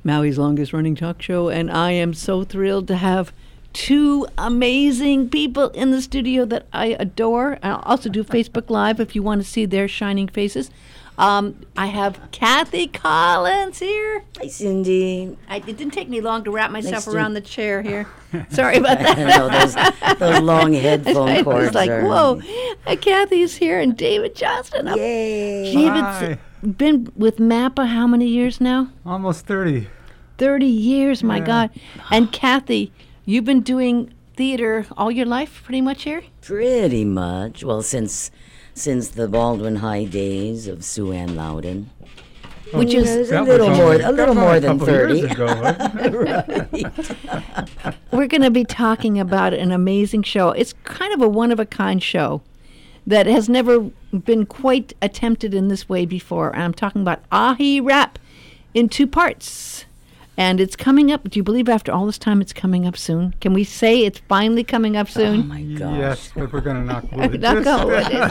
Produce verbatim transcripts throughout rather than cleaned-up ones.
Maui's longest running talk show, and I am so thrilled to have two amazing people in the studio that I adore. I'll also do Facebook Live if you want to see their shining faces. Um, I have Kathy Collins here. Hi, Cindy. I, it didn't take me long to wrap myself Nice to- around the chair here. Sorry about that. No, those, those long headphone I cords was like, are... whoa. Uh, Kathy's here, and David Johnston. Up. Yay. David's been with MAPPA how many years now? Almost thirty. thirty years, my Yeah. God. And Kathy, you've been doing theater all your life pretty much here? Pretty much. Well, since since the Baldwin High days of Sue Ann Loudon. Which Yeah, is it's a That was little only- more, a that little was more only a than couple years thirty. ago, wasn't it? Right. We're going to be talking about an amazing show. It's kind of a one-of-a-kind show that has never been quite attempted in this way before. I'm talking about Ahi Rap in two parts. And it's coming up. Do you believe after all this time it's coming up soon? Can we say it's finally coming up Oh, soon? my gosh. Yes, but we're going to knock wood. Knock on wood. It's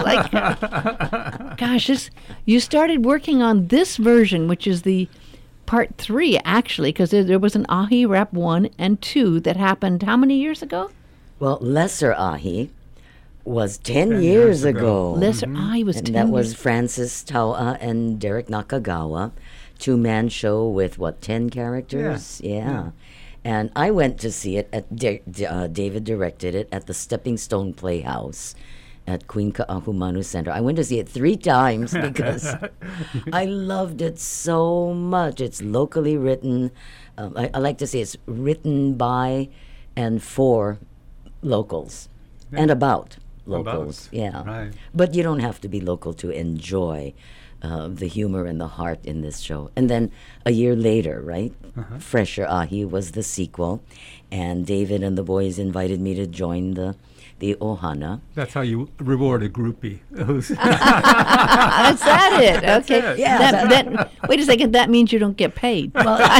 like, gosh, this, you started working on this version, which is the part three, actually, because there, there was an Ahi Rap one and two that happened how many years ago? Well, Lesser Ahi was ten, Ten years, years ago. ago. Lesser Ahi was And ten that was years. Francis Taua and Derek Nakagawa. Two-man show with, what, ten characters? Yeah. Yeah. And I went to see it, at D- D- uh, David directed it, at the Stepping Stone Playhouse at Queen Ka'ahumanu Center. I went to see it three times because I loved it so much. It's locally written. Um, I, I like to say it's written by and for locals and about locals. About, Yeah. right. But you don't have to be local to enjoy uh, the humor and the heart in this show. And then a year later, right? Uh-huh. Fresher Ahi was the sequel, and David and the boys invited me to join the the Ohana. That's how you reward a groupie. Who's- Is that it? Okay. it. Yeah, That, that, wait a second. That means you don't get paid.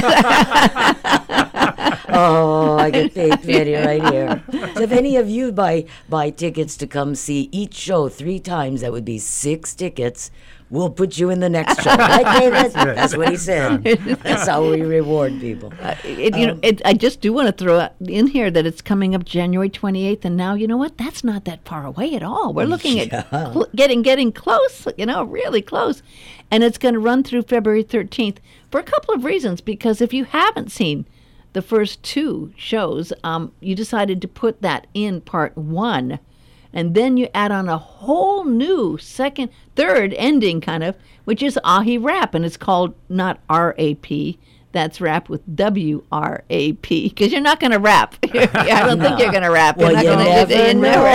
Oh, I get paid plenty right here. So if any of you buy buy tickets to come see each show three times, that would be six tickets. We'll put you in the next show. Right, David? right. That's what he said. That's how we reward people. Uh, it, you know, it, I just do want to throw out in here that it's coming up January twenty-eighth, and now you know what? That's not that far away at all. We're looking at Yeah. cl- getting getting close. You know, really close, and it's going to run through February thirteenth for a couple of reasons. Because if you haven't seen the first two shows, um, you decided to put that in part one. And then you add on a whole new second, third ending kind of, which is Ahi Rap. And it's called not R A P. That's rap with W R A P. Because you're not going to rap. I don't think you're going to rap. Well, you're you not gonna,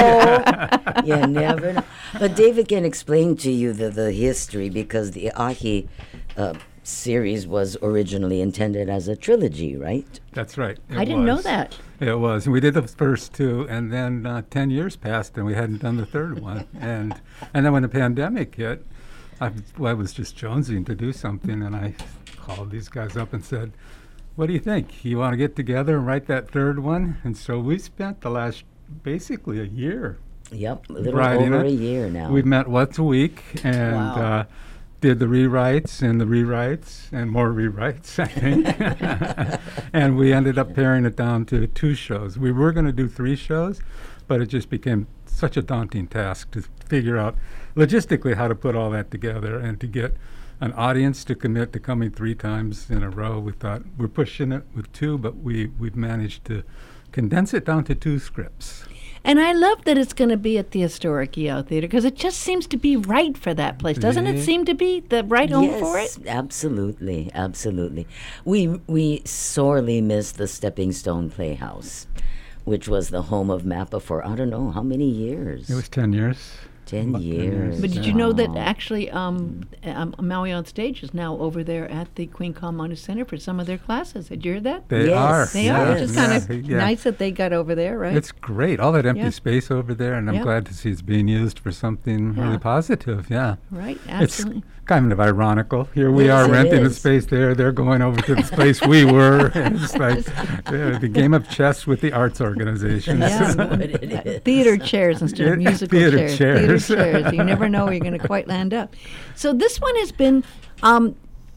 never know. You never know. But David can explain to you the, the history, because the Ahi uh, series was originally intended as a trilogy, right? That's right. it I didn't know was. that. It was. We did the first two, and then uh, ten years passed, and we hadn't done the third one. And and then when the pandemic hit, I, well, I was just jonesing to do something, and I called these guys up and said, "What do you think? You want to get together and write that third one?" And so we spent the last basically a year Yep, a little writing over it. a year now. We met once a week and Wow. uh, did the rewrites and the rewrites and more rewrites, I think. And we ended up paring it down to two shows. We were going to do three shows, but it just became such a daunting task to figure out logistically how to put all that together and to get an audience to commit to coming three times in a row. We thought we're pushing it with two, but we, we've managed to condense it down to two scripts. And I love that it's going to be at the Historic Yale Theater, because it just seems to be right for that place. Doesn't it Yeah. seem to be the right home yes, for it? absolutely, absolutely. We we sorely miss the Stepping Stone Playhouse, which was the home of MAPPA for I don't know how many years. It was ten years. ten about ten years. years. But did you know that Wow. actually um, um, Maui on Stage is now over there at the Queen Ka'ahumanu Center for some of their classes? Did you hear that? They Yes, are. They Yeah, are, which is kind of yeah. nice that they got over there, right? It's great. All that empty Yeah. space over there, and I'm Yeah. glad to see it's being used for something Yeah. really positive. Yeah. right, absolutely. It's kind of ironical. Here we Yes, are it renting a is. space there. They're going over to the space we were. And it's like uh, the game of chess with the arts organizations. Yeah. That's what it is. Theater chairs instead of Yeah, musical theater chairs. chairs. Theater chairs. You never know where you're going to quite land up. So this one has been um,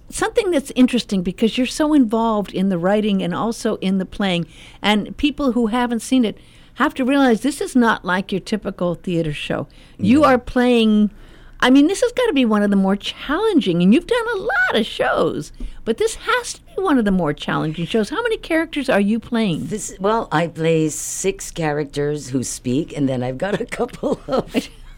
something that's interesting because you're so involved in the writing and also in the playing, and people who haven't seen it have to realize this is not like your typical theater show. You Yeah. are playing. I mean, this has got to be one of the more challenging, and you've done a lot of shows, but this has to be one of the more challenging shows. How many characters are you playing? This well, I play six characters who speak, and then I've got a couple of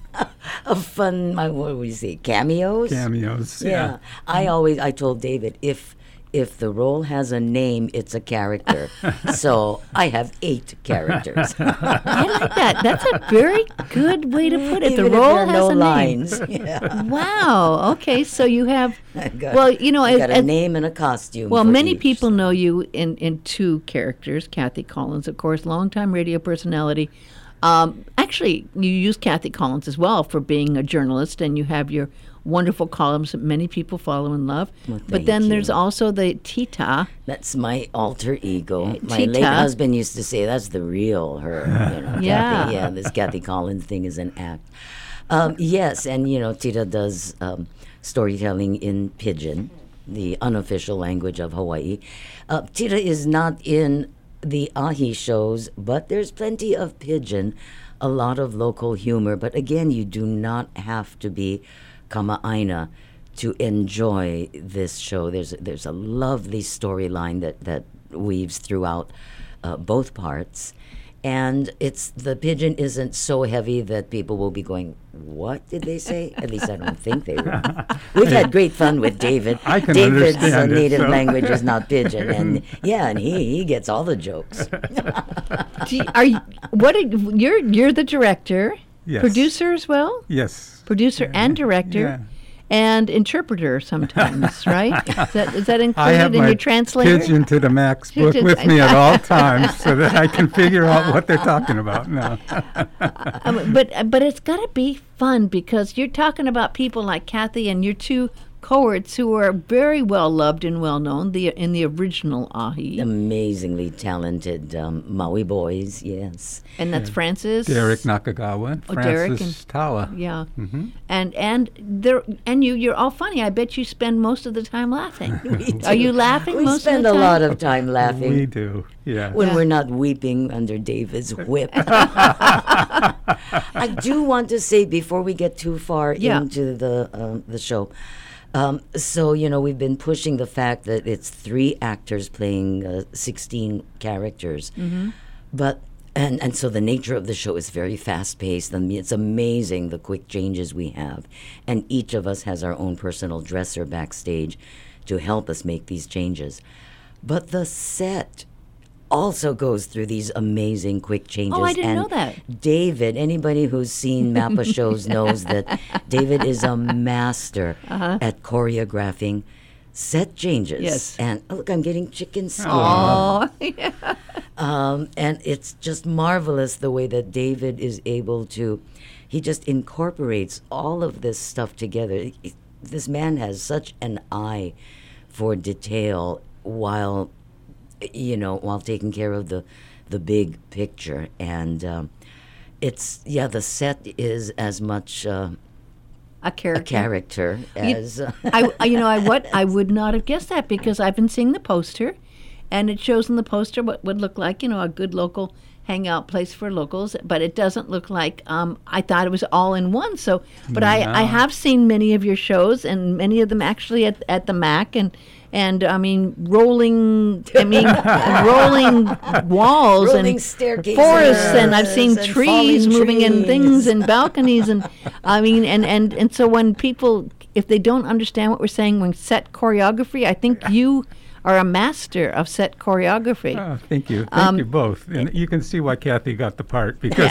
of fun. My what would you say? Cameos. Cameos. Yeah. Yeah. I always I told David if if the role has a name, it's a character. So I have eight characters. I like that. That's a very good way to put it. Even the if role there are has no a lines. name. Yeah. Wow. Okay, so you have. I've got, Well, you know, I've as- got a as- name and a costume. Well, for many each. people know you in, in two characters. Kathy Collins, of course, longtime radio personality. Um, actually, you use Kathy Collins as well for being a journalist, and you have your wonderful columns that many people follow and love. Well, but thank then there's you. also the Tita. That's my alter ego. My Tita. late husband used to say that's the real her. You know, Yeah. Kathy, yeah, this Kathy Collins thing is an act. Um, yes, and you know, Tita does um, storytelling in Pidgin, the unofficial language of Hawaii. Uh, Tita is not in the Ahi shows, but there's plenty of Pidgin, a lot of local humor. But again, you do not have to be Kama'aina to enjoy this show. There's there's a lovely storyline that that weaves throughout uh, both parts, and it's the Pidgin isn't so heavy that people will be going, "What did they say?" At least I don't think they will. We've had great fun with David. I can David's uh, understand it, native so. language is not Pidgin, and yeah, and he he gets all the jokes. Do you- Are you, what are, you're you're the director, Yes. producer as well, Yes. producer and director, Yeah. and interpreter sometimes, right? Is that is that I included have in my your translator? Pigeon to the Max book Pigeon- with me at all times so that I can figure out what they're talking about now. Um, but but it's got to be fun because you're talking about people like Kathy and your two cohorts who are very well loved and well known the in the original Ahi, Amazingly talented um, Maui boys, yes. and that's Francis, Derek Nakagawa and Oh, Derek Francis Tawa. yeah, Mm-hmm. and and there and you you're all funny. I bet you spend most of the time laughing. Are you laughing We most spend of the a time? lot of time laughing. We do, yeah. when Yeah. we're not weeping under David's whip. I do want to say before we get too far Yeah. into the um, the show. Um, so you know we've been pushing the fact that it's three actors playing uh, sixteen characters, Mm-hmm. but and and so the nature of the show is very fast paced. I mean, it's amazing the quick changes we have, and each of us has our own personal dresser backstage to help us make these changes. But the set also goes through these amazing quick changes. Oh, I didn't and know that. David, anybody who's seen Mappa shows knows that David is a master Uh-huh. at choreographing set changes. Yes. And oh, look, I'm getting chicken skin. Oh, yeah. Um, and it's just marvelous the way that David is able to, he just incorporates all of this stuff together. He- This man has such an eye for detail while, you know, while taking care of the, the big picture. And um, it's, yeah, the set is as much uh, A a character. character You- as. Uh, I, I- you know, I what I would not have guessed that because I've been seeing the poster, and it shows in the poster what would look like, you know, a good local hangout place for locals, but it doesn't look like. Um, I thought it was all in one. So, but I, I No. have seen many of your shows, and many of them actually at at the Mac, and and I mean rolling, I mean rolling walls Rolling and staircases forests, and I've seen and trees falling moving in things trees. and balconies, and I mean, and and and so when people, if they don't understand what we're saying when set choreography, I think you are a master of set choreography. Oh, thank you. Thank Um, you both. And you can see why Kathy got the part because,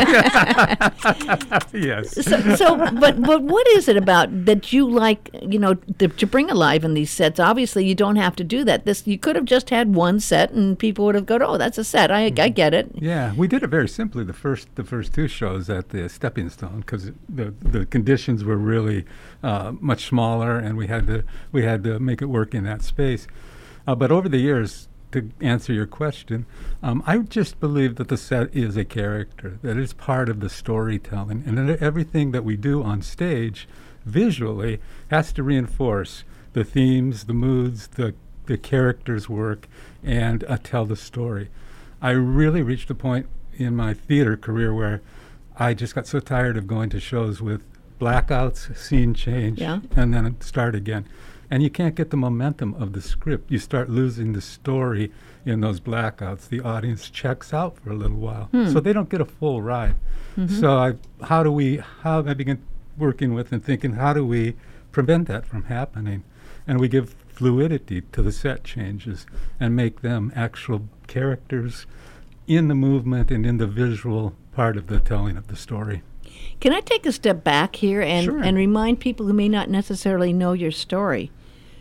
yes. So, so, but but what is it about that you like? You know, to, to bring alive in these sets. Obviously, you don't have to do that. This you could have just had one set, and people would have gone, "Oh, that's a set. I I get it." Yeah, we did it very simply the first the first two shows at the Stepping Stone because the the conditions were really uh, much smaller and we had to we had to make it work in that space. Uh, but over the years, to answer your question, um, I just believe that the set is a character, that it's part of the storytelling, and that everything that we do on stage visually has to reinforce the the themes, the moods, the the characters work, and uh, tell the story. I really reached a point in my theater career where I just got so tired of going to shows with blackouts, scene change, Yeah. and then it start again. And you can't get the momentum of the script. You start losing the story in those blackouts. The audience checks out for a little while, Hmm. so they don't get a full ride. Mhm. So I, how do we? How I began working with and thinking, how do we prevent that from happening? And we give fluidity to the set changes and make them actual characters in the movement and in the visual part of the telling of the story. Can I take a step back here and, Sure. and remind people who may not necessarily know your story?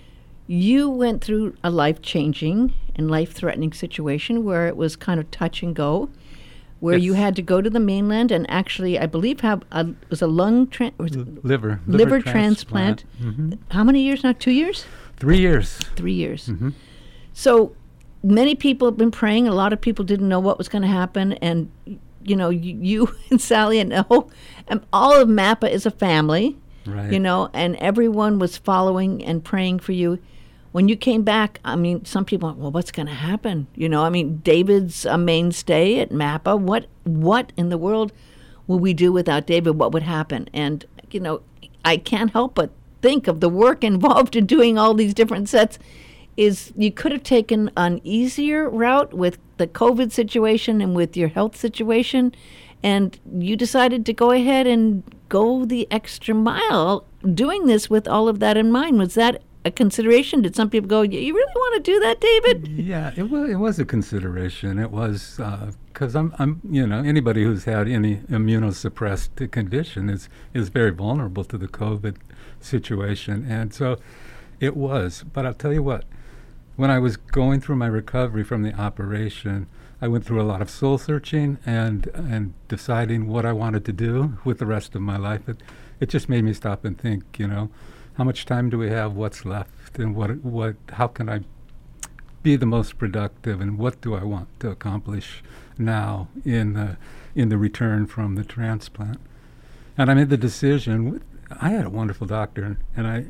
You went through a life-changing and life-threatening situation where it was kind of touch and go, where you Yes. had to go to the mainland and actually, I believe, have a, was a lung tran- was it L- liver. liver transplant. hmm How many years now? Two years? Three years. Three years. hmm So many people have been praying. A lot of people didn't know what was going to happen, and you know, you, you and Sally and the whole, and all of MAPPA is a family. Right. You know, and everyone was following and praying for you. When you came back, I mean, some people went, well, what's going to happen? You know, I mean, David's a mainstay at MAPPA. What, what in the world will we do without David? What would happen? And, you know, I can't help but think of the work involved in doing all these different sets. Is you could have taken an easier route with the COVID situation and with your health situation, and you decided to go ahead and go the extra mile doing this with all of that in mind. Was that a consideration? Did some people go, you really want to do that, David? Yeah, it was. It was a consideration. It was because I'm, I'm, you know, anybody who's had any immunosuppressed condition is is very vulnerable to the COVID situation, and so it was. But I'll tell you what, when I was going through my recovery from the operation, I went through a lot of soul searching and and deciding what I wanted to do with the rest of my life. It it just made me stop and think, you know, how much time do we have? What's left? And what what how can I be the most productive? And what do I want to accomplish now in the in the return from the transplant? And I made the decision. I had a wonderful doctor, and, and I.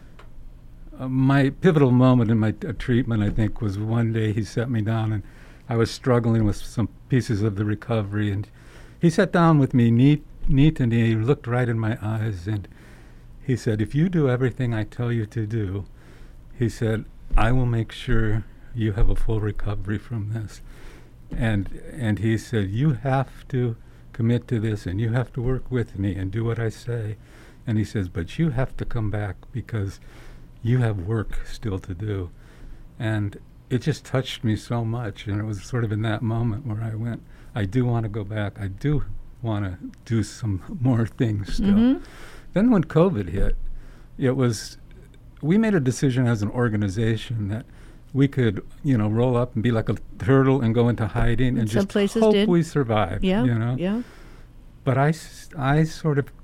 Uh, my pivotal moment in my uh, treatment, I think, was one day he sat me down, and I was struggling with some pieces of the recovery, and he sat down with me neat, neat, and he looked right in my eyes, and he said, if you do everything I tell you to do, he said, I will make sure you have a full recovery from this. And and he said, you have to commit to this, and you have to work with me and do what I say. And he says, but you have to come back because you have work still to do. And it just touched me so much. And it was sort of in that moment where I went, I do want to go back. I do want to do some more things still. Mhm. Then when COVID hit, it was, we made a decision as an organization that we could, you know, roll up and be like a turtle and go into hiding and Some just places hope did. we survive, Yeah, you know. yeah. But I, s- I sort of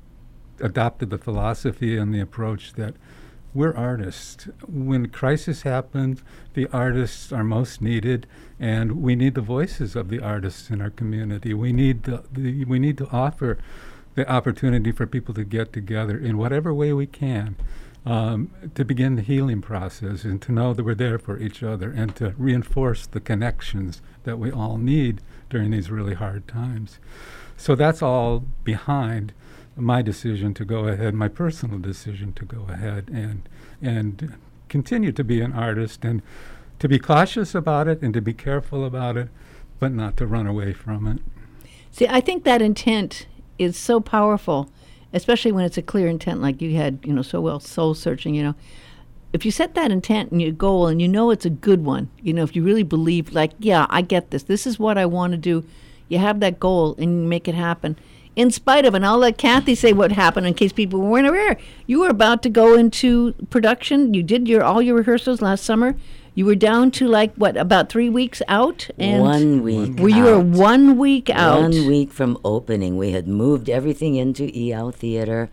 adopted the philosophy and the approach that we're artists. When crisis happens, the artists are most needed, and we need the voices of the artists in our community. We need the, the we need to offer the opportunity for people to get together in whatever way we can, um, to begin the healing process and to know that we're there for each other and to reinforce the connections that we all need during these really hard times. So that's all behind my decision to go ahead, my personal decision to go ahead and and continue to be an artist and to be cautious about it and to be careful about it, but not to run away from it. See, I think that intent is so powerful, especially when it's a clear intent like you had, you know, so well soul searching, you know. If you set that intent and your goal and you know it's a good one, you know, if you really believe, like, yeah, I get this, this is what I want to do, you have that goal and you make it happen. In spite of, and I'll let Kathy say what happened in case people weren't aware, you were about to go into production. You did your all your rehearsals last summer. You were down to like, what, about three weeks out? And One week Were you were out. one week out? One week from opening. We had moved everything into E L Theater,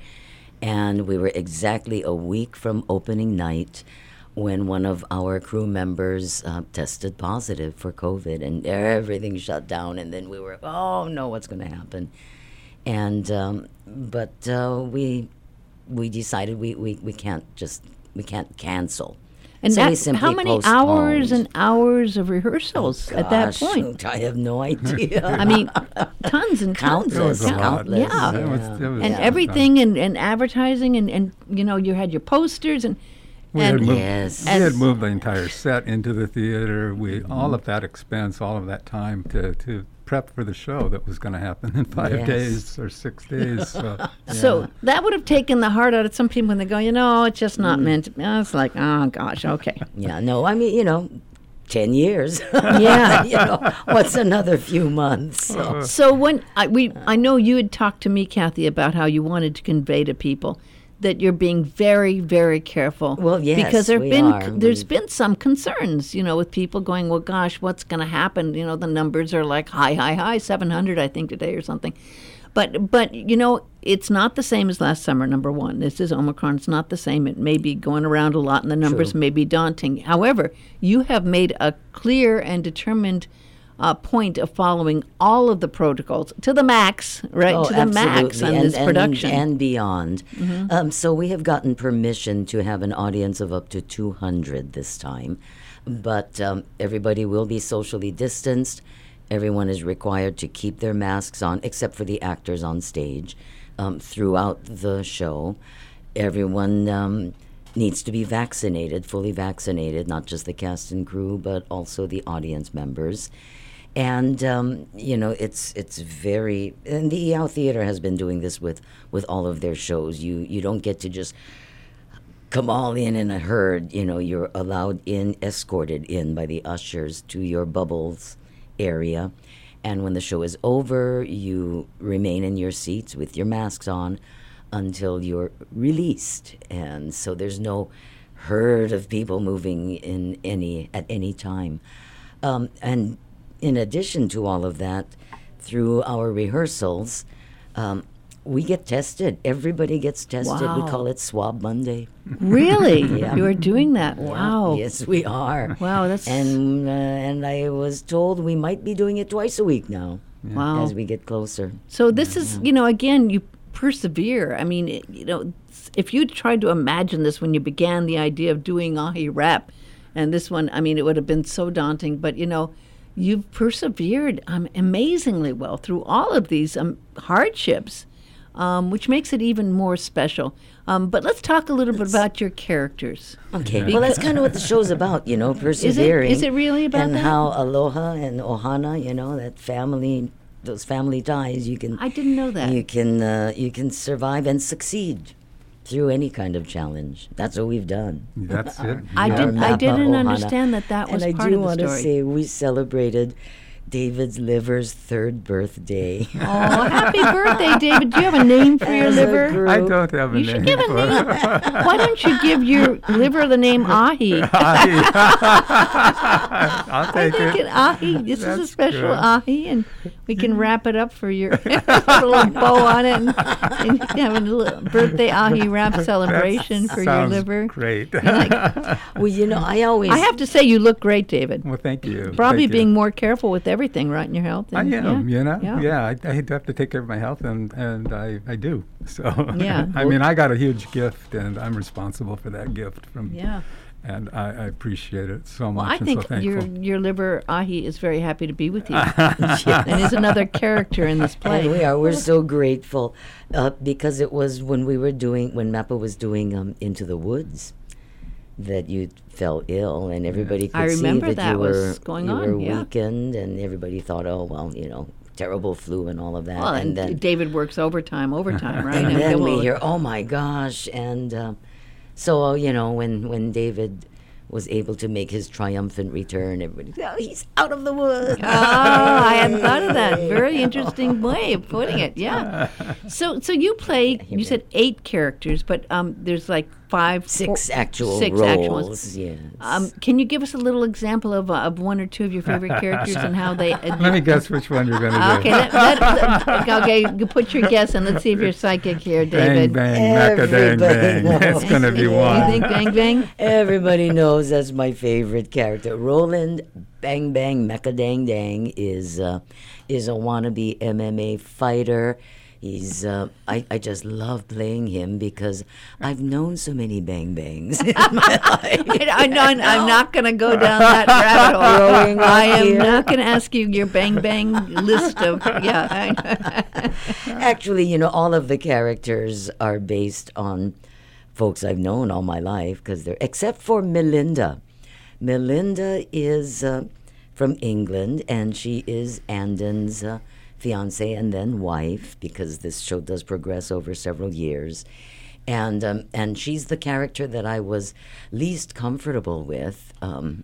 and we were exactly a week from opening night when one of our crew members uh, tested positive for COVID, and everything shut down, and then we were, oh no, what's going to happen? And um, but uh, we we decided we, we, we can't just we can't cancel. And So we that, simply how many hours postponed. and hours of rehearsals at that Gosh, point? I have no idea. I mean, tons and tons. Countless, It was a lot. countless. Yeah. It was- yeah. it was And a everything, and, and advertising, and, and you know, you had your posters, and We had, and moved, Yes. we had As- moved the entire set into the theater. We all of that expense, all of that time to, to prep for the show that was going to happen in five Yes. days or six days. So, so that would have taken the heart out of some people when they go, you know, it's just Mm. not meant to be. I was like, oh gosh, okay. Yeah, no, I mean, you know, ten years. Yeah. you know, what's another few months? So. So when I we I know you had talked to me, Kathy, about how you wanted to convey to people that you're being very, very careful. Well, yes, because there've we been are. there's We've- been some concerns, you know, with people going, well, gosh, what's going to happen? You know, the numbers are like high, high, high, seven hundred, I think today or something. But but you know, it's not the same as last summer. Number one, this is Omicron. It's not the same. It may be going around a lot, and the numbers True. may be daunting. However, you have made a clear and determined uh, point of following all of the protocols to the max, right? Oh, to the max absolutely. on and, this and- production. and beyond. Um, so we have gotten permission to have an audience of up to two hundred this time, but um, everybody will be socially distanced. Everyone is required to keep their masks on, except for the actors on stage, um, throughout the show. Everyone um, needs to be vaccinated, fully vaccinated, not just the cast and crew, but also the audience members. And um, you know, it's it's very. And the E O W Theater has been doing this with with all of their shows. You you don't get to just come all in in a herd. You know, you're allowed in, escorted in by the ushers to your bubbles area. And when the show is over, you remain in your seats with your masks on until you're released. And so there's no herd of people moving in any at any time. Um, and in addition to all of that, through our rehearsals, um, we get tested. Everybody gets tested. Wow. We call it Swab Monday. Really? Yeah. You are doing that? Wow. Yes, we are. Wow, that's And uh, and I was told we might be doing it twice a week now wow. as we get closer. So this is, you know, again, you persevere. I mean, it- you know, if you tried to imagine this when you began the idea of doing Ahi Rap, and this one, I mean, it would have been so daunting. But you know, you've persevered um, amazingly well through all of these um, hardships, um, which makes it even more special. Um, but let's talk a little bit about your characters. Okay. Well, that's kind of what the show's about, you know, Is it? persevering. Is it really about and that? how aloha and ohana, you know, that family, those family ties, you can I didn't know that. you can uh, you can survive and succeed through any kind of challenge. That's what we've done. that's it. I Yeah. didn't- I Napa didn't Ohana. understand that that was and part I do of the want to story. say we celebrated David's liver's third birthday. Oh, happy birthday, David! Do you have a name for your As a liver? group. I don't have a You name. should give a for name. Why don't you give your liver the name Ahi? I'll I take think it. it Ahi. This is a That's special good. Ahi, and we can wrap it up for your put a little bow on it, and, and have a little birthday Ahi wrap celebration for your Sounds liver. great. Well, you know, I always I have to say, you look great, David. well, thank you. Probably Thank you. being more careful with everything, right, in your health. I and- am, yeah, you know. yeah. Yeah, I, I have to take care of my health, and, and I, I do. So, Yeah. I mean, I got a huge gift, and I'm responsible for that gift. From Yeah. and I, I appreciate it so Well, much. I and think so thankful. your your liver Ahi is very happy to be with you, and is another character in this play. And we are. We're so grateful uh, because it was when we were doing, when Mappa was doing um, Into the Woods, that you fell ill, and everybody could I remember see that, that you was were going you on, were yeah. weakened, and everybody thought, oh well, you know, terrible flu and all of that. Well, and, and then David works overtime, overtime, right? and then we well, hear, oh my gosh, and uh, so uh, you know, when when David was able to make his triumphant return, everybody, oh, he's out of the woods. Oh, I hadn't thought of that. Very interesting way of putting it. Yeah. So, so you play. You said eight characters, but um, there's like five, Six four- actual six roles. actual ones. Yes. Um, can you give us a little example of, uh, of one or two of your favorite characters and how they? Uh, Let me guess which one you're going to do. Okay, let, let, let- okay. You put your guess and let's see if you're psychic here, Bang, David. bang, macadang, Everybody bang. It's going to be knows. one. You think Bang Bang? Everybody knows that's my favorite character. Roland Bang Bang Mecca Dang Dang is uh, is a wannabe M M A fighter. He's, uh, I, I just love playing him because I've known so many Bang Bangs in my life. I, I know, I'm not going to go down that rabbit hole. Growing up I am here. not going to ask you your bang bang list of, yeah. I, Actually, you know, all of the characters are based on folks I've known all my life, because they're, except for Melinda. Melinda is uh, from England, and she is Andon's uh, fiance and then wife, because this show does progress over several years. And um, and she's the character that I was least comfortable with. Um,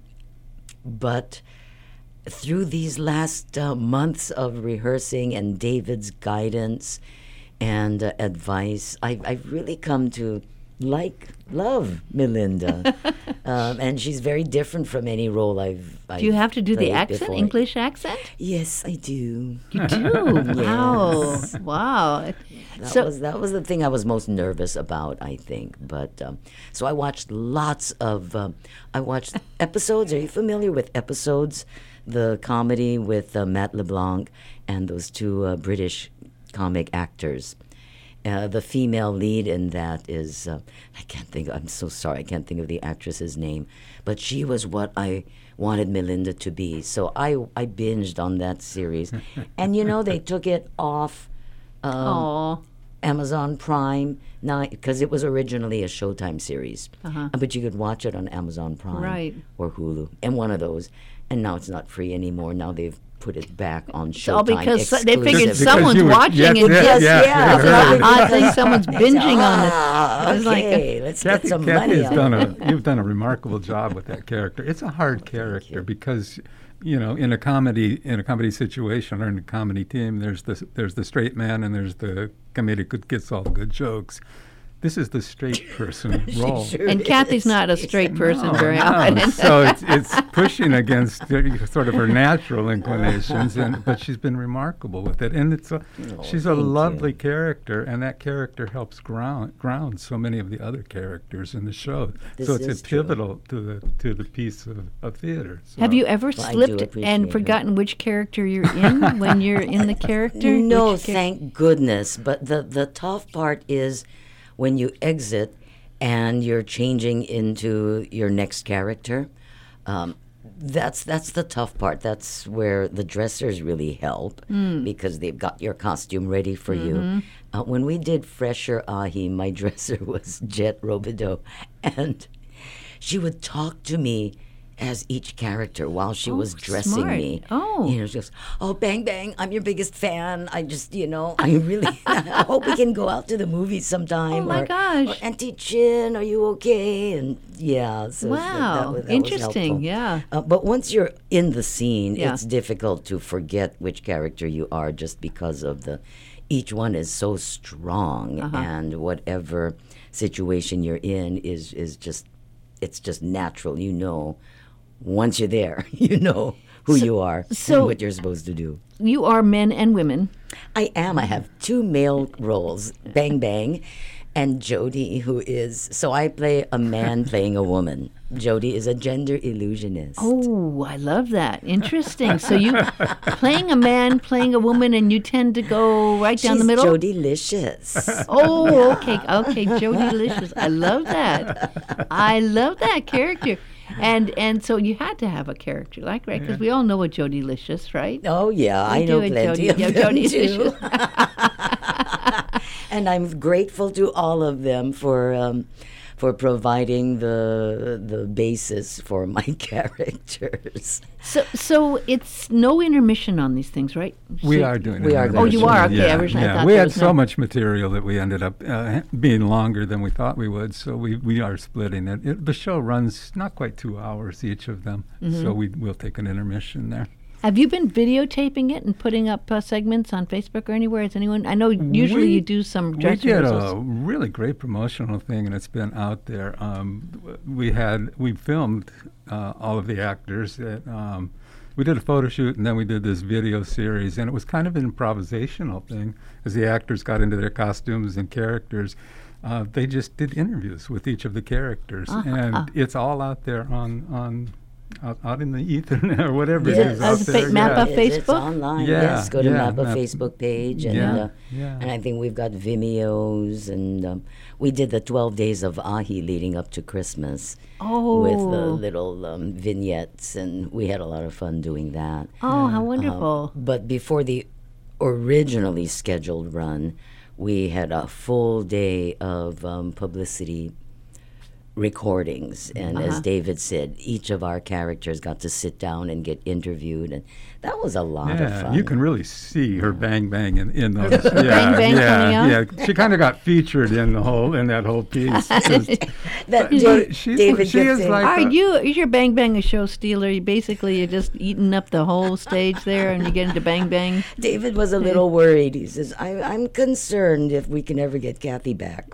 but through these last uh, months of rehearsing and David's guidance and uh, advice, I, I've really come to like, love Melinda. um, and she's very different from any role I've, I've do you have to do the played accent, before. English accent? Yes, I do. You do? Wow. Yes. Wow. That So, was that was the thing I was most nervous about, I think. But um, so I watched lots of um, I watched episodes. Are you familiar with Episodes, the comedy with uh, Matt LeBlanc and those two uh, British comic actors? Uh, the female lead in that is uh, I can't think. I'm so sorry. I can't think of the actress's name, but she was what I wanted Melinda to be. So I I binged on that series, and you know they took it off. Um, aw. Amazon Prime now, because it was originally a Showtime series, Uh-huh. Uh, but you could watch it on Amazon Prime Right. or Hulu, and one of those. And now it's not free anymore. Now they've put it back on Showtime. all because so- they figured exclusively. some- someone's you were- watching yes, it. yes, Yes, yeah, yeah. yeah. I think someone's binging on it. Ah, I was like, okay, let's Kathy, get some Kathy money has on done it. a, you've done a remarkable job with that character. It's a hard character because, you know, in a comedy in a comedy situation or in a comedy team, there's the there's the straight man and there's the comedic who gets all the good jokes. This is the straight person role. Sure And Kathy's is. not a straight person No, very no. often. So it's it's pushing against uh, sort of her natural inclinations, and but she's been remarkable with it. And it's a, Oh, she's a thank you. lovely character, and that character helps ground ground so many of the other characters in the show. This so it's is a true. pivotal to the to the piece of, of theater. So. Have you ever Well, I do slipped appreciate and it. forgotten which character you're in when you're in the character? No, Which char- thank goodness. But the, the tough part is when you exit and you're changing into your next character. Um, that's that's the tough part. That's where the dressers really help because they've got your costume ready for you. Uh, when we did Fresher Ahi, my dresser was Jet Robideau, and she would talk to me as each character while she Oh, was dressing smart. me. Oh. You know, she goes, "Oh, Bang Bang, I'm your biggest fan. I just, you know, I really I hope we can go out to the movies sometime." Oh, my or, gosh. Or, Auntie Chin, are you okay? And yeah, so that- that Wow. was- that was Interesting. helpful. Yeah. Uh, but once you're in the scene, Yeah. it's difficult to forget which character you are just because of the. Each one is so strong, Uh-huh. and whatever situation you're in is is just, it's just natural. You know, once you're there, you know who you are so- and what you're supposed to do. You are men and women. I am. I have two male roles, Bang Bang and Jody, who is, so I play a man playing a woman. Jody is a gender illusionist. Oh, I love that. Interesting. So you playing a man, playing a woman, and you tend to go right down She's the middle? Jodylicious. Oh, okay. Okay, Jodylicious. I love that. I love that character. And and so you had to have a character like, right? Because we all know a Jodylicious, right? Oh, yeah, I We know do a plenty Jody- of yeah, them, Jodylicious. too. And I'm grateful to all of them for um, for providing the the basis for my characters. So so it's no intermission on these things, right? We So- are doing We it. are in going Oh, you addition. are? Okay, Yeah, originally I yeah. thought We there had was so no- much material that we ended up uh, being longer than we thought we would, so we, we are splitting it. it. The show runs not quite two hours each of them, Mm-hmm. so we will take an intermission there. Have you been videotaping it and putting up uh, segments on Facebook or anywhere? Has anyone? I know usually We- you do some We dress did rehearsals. a really great promotional thing, and it's been out there. Um, w- we had we filmed uh, all of the actors. At, um, we did a photo shoot, and then we did this video series, and it was kind of an improvisational thing. As the actors got into their costumes and characters, uh, they just did interviews with each of the characters, Uh-huh. and it's all out there on on out, out in the ether or whatever Yes. it is Uh, out the there. fa- Mappa It is. It's Facebook? online. Yeah, Yes, go to yeah, Mappa Map- Facebook page, and Yeah, uh, yeah. and I think we've got Vimeos, and um, we did the twelve days of Ahi leading up to Christmas Oh. with the little um, vignettes, and we had a lot of fun doing that. Oh, how Um, wonderful. but before the originally scheduled run, we had a full day of um, publicity recordings, and Uh-huh. as David said, each of our characters got to sit down and get interviewed, and that was a lot of Yeah, fun. you can really see her bang bang in, in those. Her yeah, bang bang yeah, coming out? yeah. She kind of got featured in the whole in that whole piece. Just- that but Da- she's- David she kept is saying, like- Are uh, you, is your Bang Bang a show stealer? You basically, you're just eating up the whole stage there and you get into Bang Bang? David was a little worried. He says, I, I'm concerned if we can ever get Kathy back.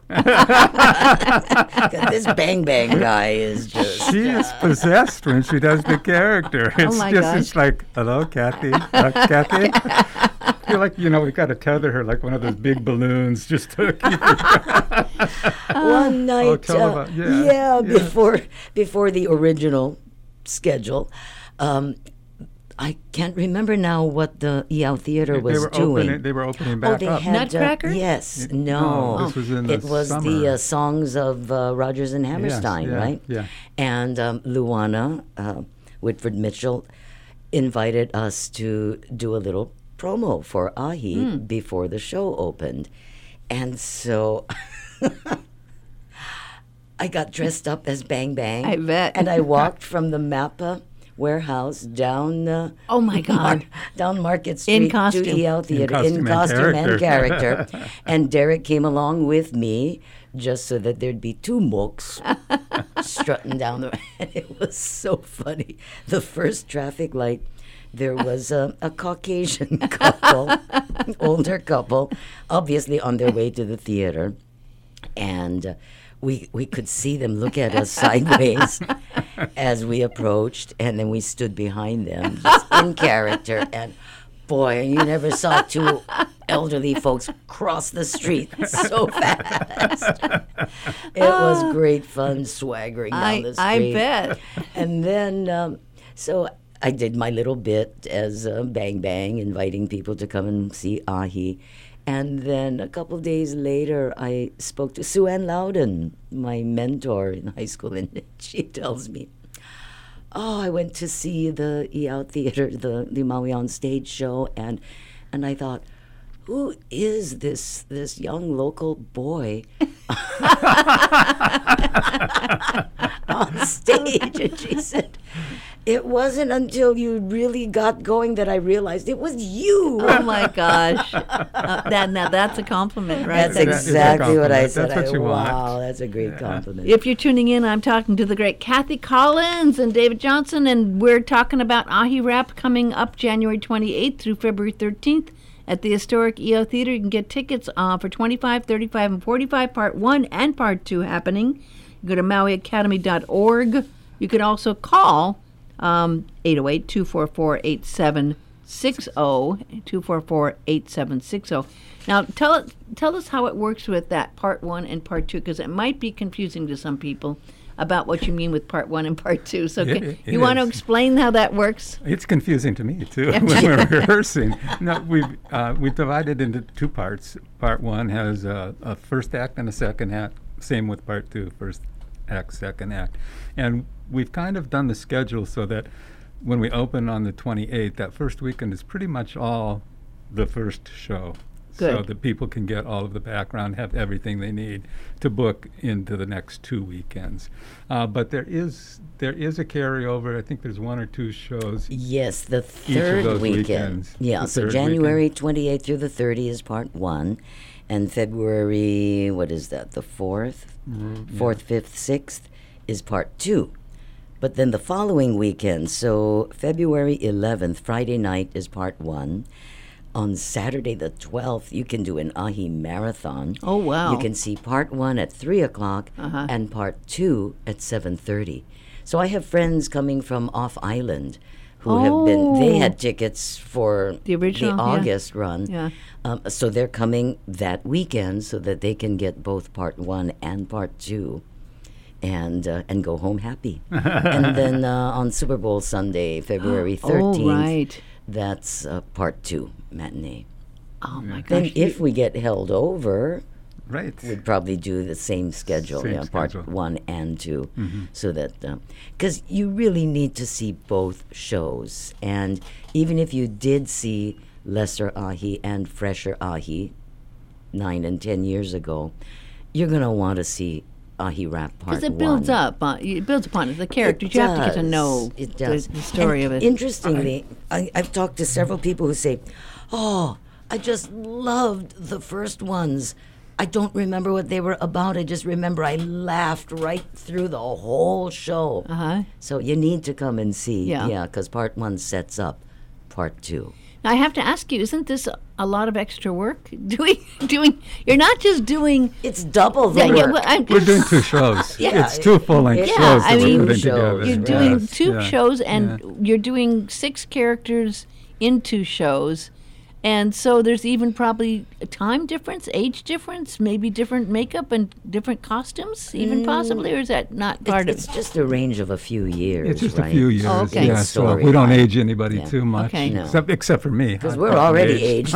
This Bang Bang guy is just. She is possessed when she does the character. It's Oh my just, gosh. it's like, hello, Kathy. Uh, Kathy? I feel like, you know, we got to tether her like one of those big balloons just to keep her. One night, Oh, tell uh, about- yeah, yeah, yeah. before before the original schedule, um, I can't remember now what the E L Theater They was were doing. opening, they were opening Oh, back they up. had Nutcracker? Uh, yes, It- no. no, this was in the it was the summer. uh, songs of uh, Rogers and Hammerstein, yeah, right? yeah. And um, Luana uh, Whitford Mitchell invited us to do a little promo for Ahi Hmm. before the show opened, and so. I got dressed up as Bang Bang. I bet. And I walked from the Mappa warehouse down uh, Oh my God. down Market Street In to costume. E L Theater costume and costume and character. character. And Derek came along with me just so that there'd be two mooks strutting down the. And it was so funny. The first traffic light, there was a, a Caucasian couple, older couple, obviously on their way to the theater, and. Uh, We, we could see them look at us sideways as we approached, and then we stood behind them just in character. And boy, you never saw two elderly folks cross the street so fast. It was great fun swaggering down I, the I street. bet. And then, um, so I did my little bit as uh, Bang Bang, inviting people to come and see Ahi. And then a couple of days later, I spoke to Sue Ann Loudon, my mentor in high school, and she tells me, "Oh, I went to see the E L Theater, the the Maui on Stage show, and and I thought, who is this this young local boy on stage?" And she said, "It wasn't until you really got going that I realized it was you." Oh my gosh. Uh, that, now that's a compliment, right? That's That is a exactly what I compliment. said. That's what I, you want. wow, that's a great compliment. If you're tuning in, I'm talking to the great Kathy Collins and David Johnson, and we're talking about Ahi Rap coming up January twenty-eighth through February thirteenth at the historic E O Theater. You can get tickets uh, for twenty-five, thirty-five, and forty-five, part one and part two happening. You go to maui academy dot org. You can also call um, eight oh eight, two four four, eight seven six zero, two four four, eight seven six zero. Now, tell it, tell us how it works with that part one and part two, because it might be confusing to some people about what you mean with part one and part two. So, It- can, it you want to is. explain how that works? It's confusing to me too when we're rehearsing. No, we've uh, we've divided into two parts. Part one has a, a first act and a second act. Same with part two, first act, second act, and we've kind of done the schedule so that when we open on the twenty-eighth, that first weekend is pretty much all the first show. So Good. that people can get all of the background, have everything they need to book into the next two weekends. Uh, but there is there is a carryover. I think there's one or two shows. Yes, the of third those weekend. weekends, Yeah, the so third January twenty-eighth through the thirtieth is part one, and February, what is that, the fourth? Mm, yeah. Fourth, fifth, sixth is part two. But then the following weekend, so February eleventh, Friday night is part one. On Saturday the twelfth, you can do an Ahi marathon. Oh, wow. You can see part one at three o'clock Uh-huh. and part two at seven thirty. So I have friends coming from off island who have been, they Oh. had tickets for The original, yeah. August run. Yeah. Um, so they're coming that weekend so that they can get both part one and part two. and uh, and go home happy. And then uh, on Super Bowl Sunday, February thirteenth, Oh, right. that's uh, part two matinee. Oh, my gosh. Then if we get held over, Right. we'd probably do the same schedule, Same yeah, part schedule. one and two, Mhm. so that because you really need to see both shows, and even if you did see Lesser Ahi and Fresher Ahi nine and ten years ago, you're gonna want to see Ahi Rap Part Because it builds one. up, uh, it builds upon it. The characters, It you have to get to does. know It the, does. the story And of it. Interestingly, I, I've talked to several people who say, "Oh, I just loved the first ones. I don't remember what they were about. I just remember I laughed right through the whole show." Uh-huh. So you need to come and see, Yeah. yeah, because part one sets up part two. Now, I have to ask you, isn't this a lot of extra work? Doing, doing, you're not just doing. It's double the Yeah, yeah, work. well, I'm We're just- doing two shows. Yeah, It's two full-length yeah, shows I that mean, we're putting Two shows. together. You're Right. doing Yes, two yeah, shows, and yeah. you're doing six characters in two shows, and so there's even probably a time difference, age difference, maybe different makeup and different costumes, even possibly, or is that not part It's, it's of? just a range of a few years, It's just right? a few years. Oh, okay. Yeah, It's so we don't storyline. age anybody Yeah. too much, Okay. No. except except for me. Because I'm we're fucking already aged.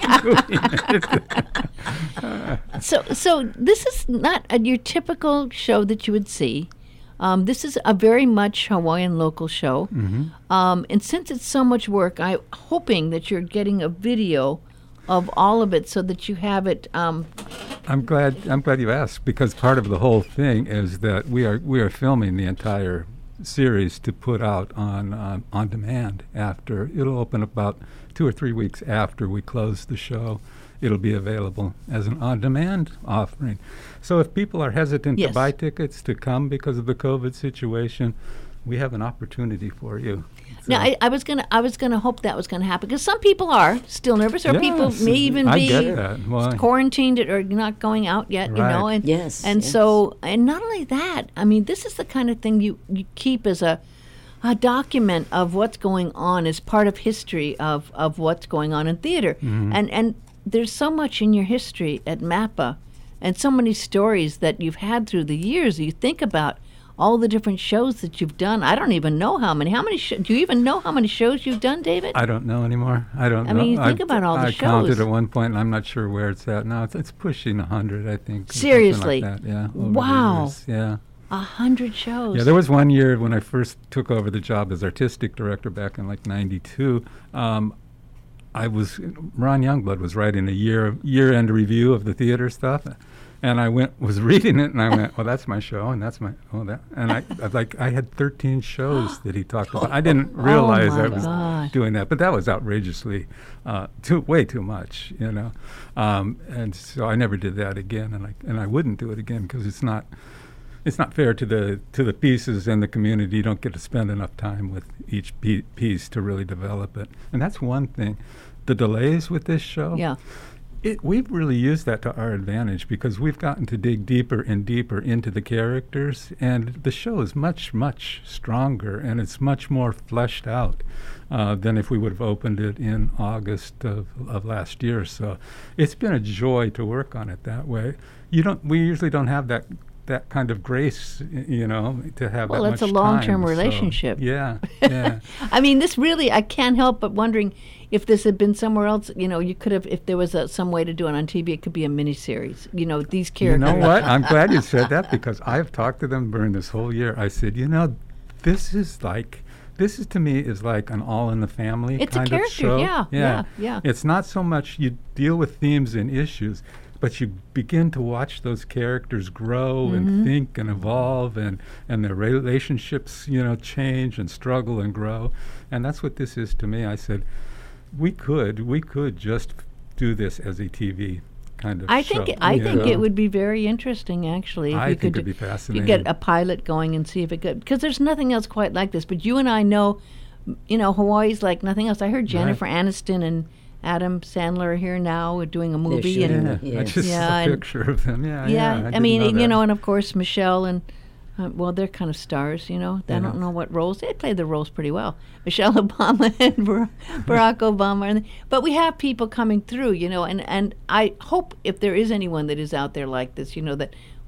So, so this is not a, your typical show that you would see. Um, this is a very much Hawaiian local show, um, and since it's so much work, I'm hoping that you're getting a video of all of it so that you have it. Um, I'm glad. I'm glad you asked, because part of the whole thing is that we are we are filming the entire series to put out on um, on demand. After it'll open about two or three weeks after we close the show. It'll be available as an on-demand offering. So if people are hesitant Yes. to buy tickets to come because of the COVID situation, we have an opportunity for you. Now, So- I, I was gonna, I was gonna hope that was gonna happen because some people are still nervous, or people Yes, may even I be get that. Well, quarantined or not going out yet, you know. Right. And Yes, and yes. so, and not only that, I mean, this is the kind of thing you you keep as a a document of what's going on as part of history of of what's going on in theater, Mm-hmm. and and there's so much in your history at MAPPA, and so many stories that you've had through the years. You think about all the different shows that you've done. I don't even know how many. How many? Sh- do you even know how many shows you've done, David? I don't know anymore. I don't I know. mean, you think I- about all the I counted shows. at one point, and I'm not sure where it's at now. It's, it's pushing a hundred, I think. or something Seriously? like that. Yeah. over the Wow. years. Yeah. A hundred shows. Yeah. There was one year when I first took over the job as artistic director back in like ninety-two. Um, I was Ron Youngblood was writing a year year end review of the theater stuff, and I went was reading it, and I went, "Well, that's my show, and that's my oh that," and I I like I had thirteen shows that he talked about. I didn't realize Oh my I was God. doing that, but that was outrageously uh, too way too much, you know, um, and so I never did that again, and I and I wouldn't do it again because it's not. It's not fair to the to the pieces and the community. You don't get to spend enough time with each pe- piece to really develop it, and that's one thing. The delays with this show, Yeah. it, we've really used that to our advantage because we've gotten to dig deeper and deeper into the characters, and the show is much, much stronger, and it's much more fleshed out uh, than if we would have opened it in August of, of last year. So it's been a joy to work on it that way. You don't. We usually don't have that that kind of grace, y- you know, to have Well, that it's a much long-term time, so, relationship. yeah, yeah. I mean, this really, I can't help but wondering if this had been somewhere else. You know, you could have, if there was a, some way to do it on T V, it could be a miniseries. You know, these You characters. know what? I'm glad you said that because I've talked to them during this whole year. I said, you know, this is like, this is to me is like an All in the Family It's a kind character, of show. yeah, yeah, yeah. It's not so much you deal with themes and issues, but you begin to watch those characters grow Mm-hmm. and think and evolve, and and their relationships, you know, change and struggle and grow, and that's what this is to me. I said, we could, we could just do this as a T V kind of I show. think it, I you think know? it would be very interesting, actually. If I you think could it'd be do- If you fascinating. get a pilot going and see if it could, because there's nothing else quite like this. But you and I know, m- you know, Hawaii's like nothing else. I heard Jennifer Aniston and Adam Sandler are here now uh, doing a movie, shooting and it. Yeah, I Yes. just Yeah, saw a and- picture of them. Yeah, yeah, yeah. I, didn't mean, know you that. know, and of course Michelle and uh, well, they're kind of stars, you know. I Yeah. don't know what roles they play the roles pretty well. Michelle Obama and Bar- Barack Obama, and, but we have people coming through, you know, and and I hope if there is anyone that is out there like this, you know, that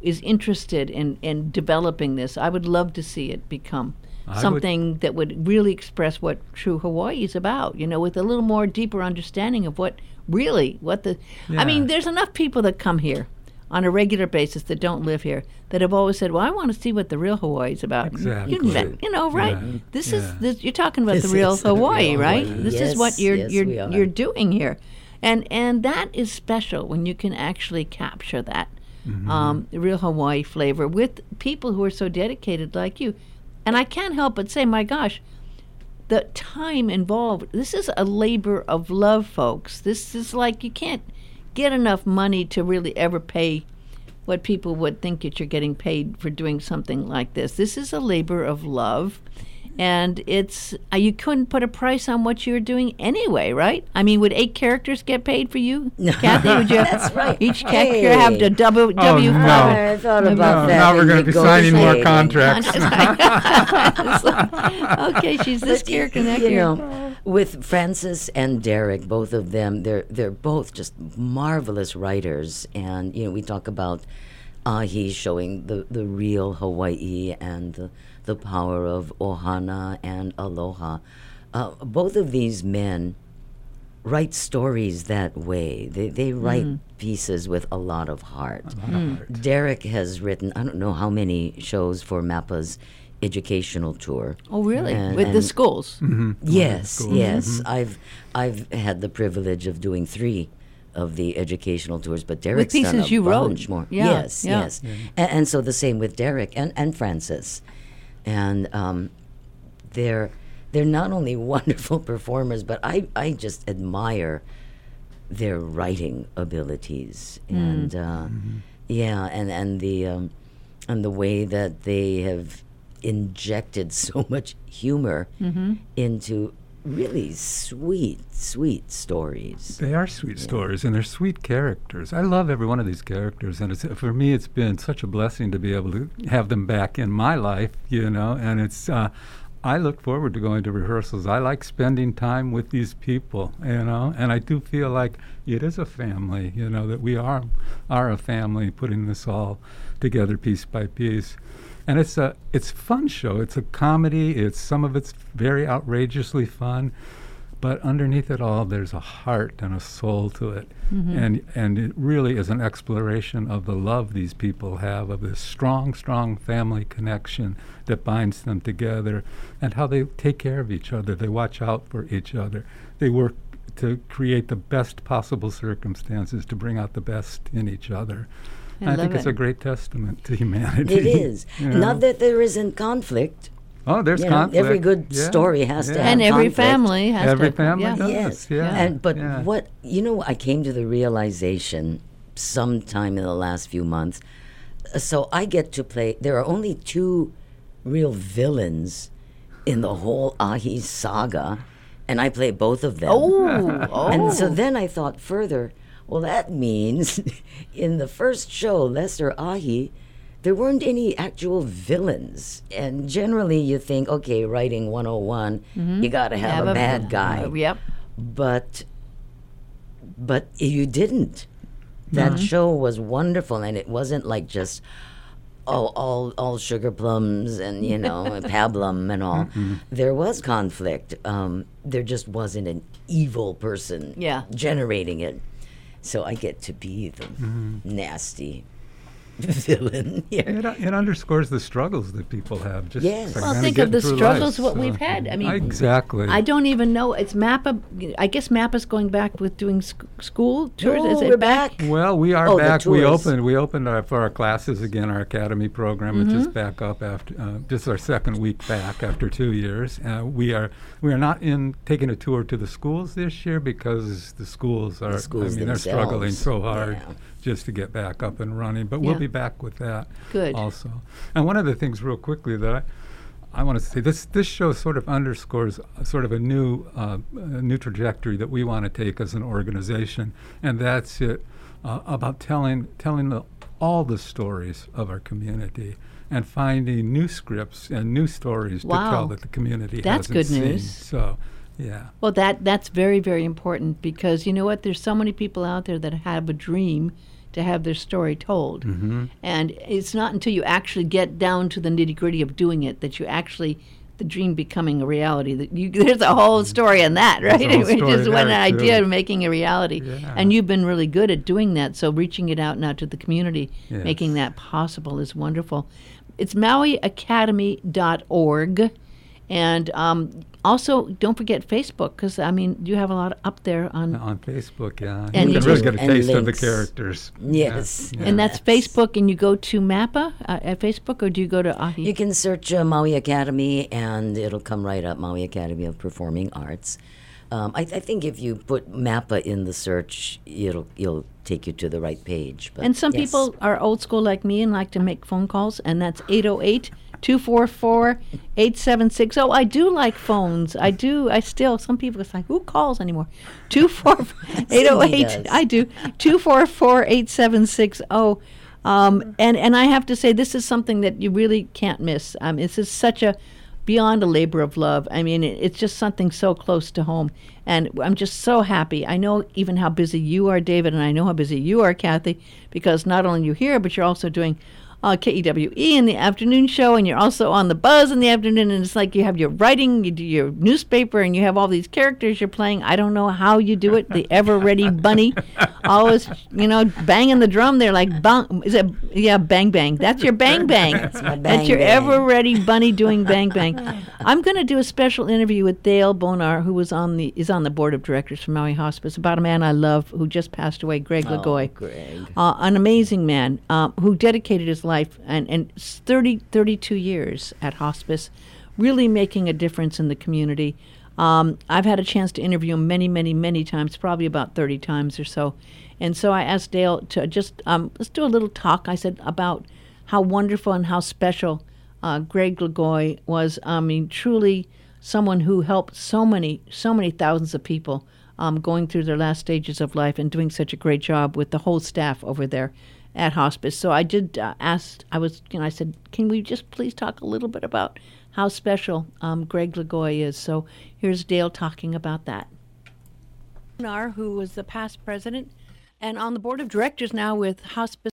is interested in, in developing this, I would love to see it become I something would, that would really express what true Hawaii is about, you know, with a little more deeper understanding of what really, what the, Yeah. I mean, there's enough people that come here on a regular basis that don't live here that have always said, well, I want to see what the real Hawaii is about. Exactly. You, you, you know, right? Yeah. This Yeah. is, this, you're talking about This the real is the Hawaii, real right? Hawaii. This is Yes, what you're, yes, you're, we are. you're doing here. And, and that is special when you can actually capture that. Mm-hmm. Um, the real Hawaii flavor with people who are so dedicated like you. And I can't help but say, my gosh, the time involved, this is a labor of love, folks. This is like you can't get enough money to really ever pay what people would think that you're getting paid for doing something like this. This is a labor of love. And it's, uh, you couldn't put a price on what you're doing anyway, right? I mean, would eight characters get paid for you, Kathy? Would you? That's right. Each character Hey. have a W Oh, W no. five. I thought No, about no, that. now we're and going you to be go signing more say- contracts. It's like, okay, she's this But, character, that you character. know, with Francis and Derek, both of them, they're they're both just marvelous writers. And you know, we talk about Ahi showing the, the real Hawaii and the, the power of ohana and aloha. Uh, both of these men write stories that way. They they write pieces with a lot of heart. A lot of heart. Derek has written I don't know how many shows for MAPPA's educational tour. Oh, really? And- With the and- schools? Yes, schools. yes. I've I've had the privilege of doing three of the educational tours, but Derek's done pieces a you wrote. bunch more. Yeah, yes, yeah. yes. And, and so the same with Derek and, and Francis, and um, they're they're not only wonderful performers, but I I just admire their writing abilities and uh, yeah, and and the um, and the way that they have injected so much humor into really sweet, sweet stories. They are sweet stories, and they're sweet characters. I love every one of these characters, and it's, for me, it's been such a blessing to be able to have them back in my life, you know. And it's, uh, I look forward to going to rehearsals. I like spending time with these people, you know, and I do feel like it is a family, you know, that we are are a family, putting this all together piece by piece. And it's a it's a fun show. It's a comedy. It's some of it's very outrageously fun, but underneath it all, there's a heart and a soul to it, and and it really is an exploration of the love these people have, of this strong, strong family connection that binds them together, and how they take care of each other. They watch out for each other. They work to create the best possible circumstances to bring out the best in each other. I I, love think it's it. a great testament to humanity. It is. you know? Not that there isn't conflict. Oh, there's You know, conflict. every good Yeah, story has to yeah. have And every conflict. family has Every to. family yeah. does. Yes. Yeah. And but yeah. what you know, I came to the realization sometime in the last few months. uh, So I get to play. There are only two real villains in the whole Ahi saga, and I play both of them. Oh, oh. And so then I thought further. Well, that means in the first show, Lester Ahi, there weren't any actual villains. And generally, you think, okay, writing one oh one, you got to have, a bad guy. Uh, yep. But but you didn't. That show was wonderful, and it wasn't like just oh all all sugar plums and you know and pablum and all. There was conflict. Um, there just wasn't an evil person Yeah. generating it. So I get to be the nasty villain here. It, uh, it underscores the struggles that people have. Just Yes. like Well, kinda think of getting the through struggles life, what so- we've had. I mean, exactly. I don't even know. It's MAPPA. I guess MAPPA's going back with doing sc- school tours. No, Is it we're back. Well, we are Oh, the back. We tours. opened. We opened our, for our classes again. Our academy program, which Mm-hmm. is back up after uh, just our second week back after two years. Uh, we are we are not in taking a tour to the schools this year because the schools are. schools I mean, they're struggling themselves, so hard yeah. just to get back up and running. But we'll Yeah. be back with that. Good. Also, and one of the things, real quickly, that I. I want to say this. This show sort of underscores a sort of a new, uh, a new trajectory that we want to take as an organization, and that's it uh, about telling telling the, all the stories of our community and finding new scripts and new stories to Wow. tell that the community That's hasn't good seen. news. So, yeah, Well, that that's very very important because you know what? There's so many people out there that have a dream to have their story told. Mm-hmm. And it's not until you actually get down to the nitty gritty of doing it that you actually, the dream becoming a reality. That you, there's a whole story in that, right? There's a whole It's story just one there, idea too. of making a reality. Yeah. And you've been really good at doing that. So reaching it out now to the community, Yes. making that possible is wonderful. It's maui academy dot org. And um, also, don't forget Facebook, because, I mean, you have a lot up there on... On Facebook, yeah. And you you can really just- get a and taste of the links. characters. Yes. Yeah. And that's Yes. Facebook, and you go to MAPPA uh, at Facebook, or do you go to Ahi? You can search uh, Maui Academy, and it'll come right up, Maui Academy of Performing Arts. Um, I, I think if you put MAPPA in the search, it'll you'll take you to the right page. But And some yes. people are old school like me and like to make phone calls, and that's eight oh eight, two four four, eight seven six oh. I do like phones. I do. I still, some people it's like, who calls anymore? two four eight oh eight. does. I do. two four four, eight seven six oh. Um, and, and I have to say, this is something that you really can't miss. Um, this is such a beyond a labor of love. I mean, it, it's just something so close to home. And I'm just so happy. I know even how busy you are, David, and I know how busy you are, Kathy, because not only are you here, but you're also doing uh, K E W E in the afternoon show, and you're also on the Buzz in the afternoon, and it's like you have your writing, you do your newspaper, and you have all these characters you're playing. I don't know how you do it. The ever-ready bunny, always, you know, banging the drum there like, bang, is it, yeah, bang, bang. That's your bang, bang. That's my That's bang, your bang. ever-ready bunny doing bang, bang. I'm going to do a special interview with Dale Bonar, who was on the is on the board of directors for Maui Hospice, about a man I love who just passed away, Greg Oh, Lagoy. Greg. Uh, an amazing man uh, who dedicated his life and, and thirty, thirty-two years at hospice, really making a difference in the community. Um, I've had a chance to interview him many, many, many times, probably about thirty times or so. And so I asked Dale to just, um, let's do a little talk, I said, about how wonderful and how special uh, Greg Lagoy was. I mean, truly someone who helped so many, so many thousands of people um, going through their last stages of life and doing such a great job with the whole staff over there at hospice. So I did uh, ask, I was, you know, I said, can we just please talk a little bit about how special um, Greg Lagoy is? So here's Dale talking about that. Who was the past president and on the board of directors now with Hospice